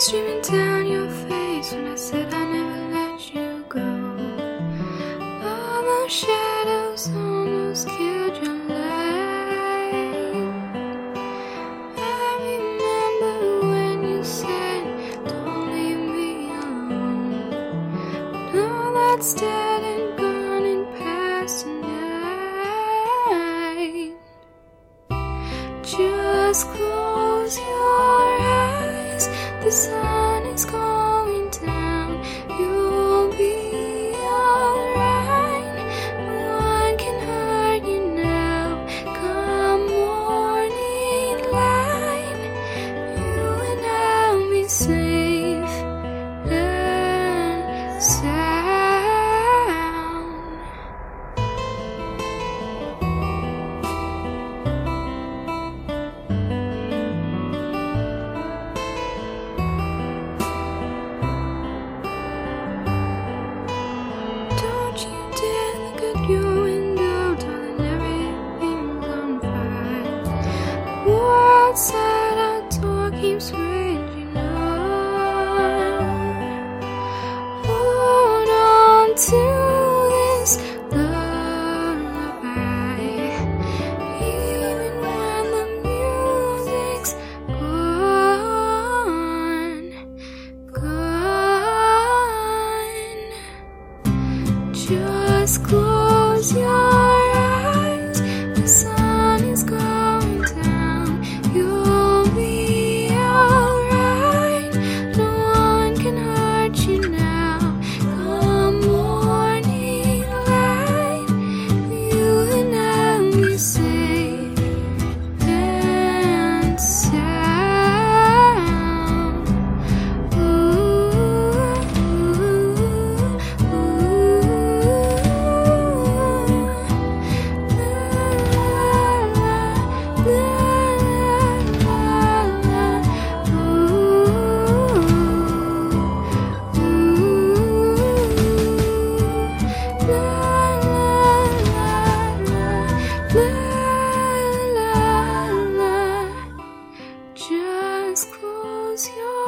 streaming down your face when I said I never let you go. All those shadows almost killed your light. I remember when you said, don't leave me alone. But all that's dead and gone and past tonight. Just close your eyes, the sun is going down. You'll be alright, no one can hurt you now. Come morning light, you and I'll be safe and sound. Don't you dare look at your window, darling, everything's on fire. The war outside our door keeps raging on. Hold on to this lullaby, even when the music's gone. Just close your eyes, the sun is going down. You'll be alright, no one can hurt you now. Come morning light, you and I'll be safe and sound. Just close your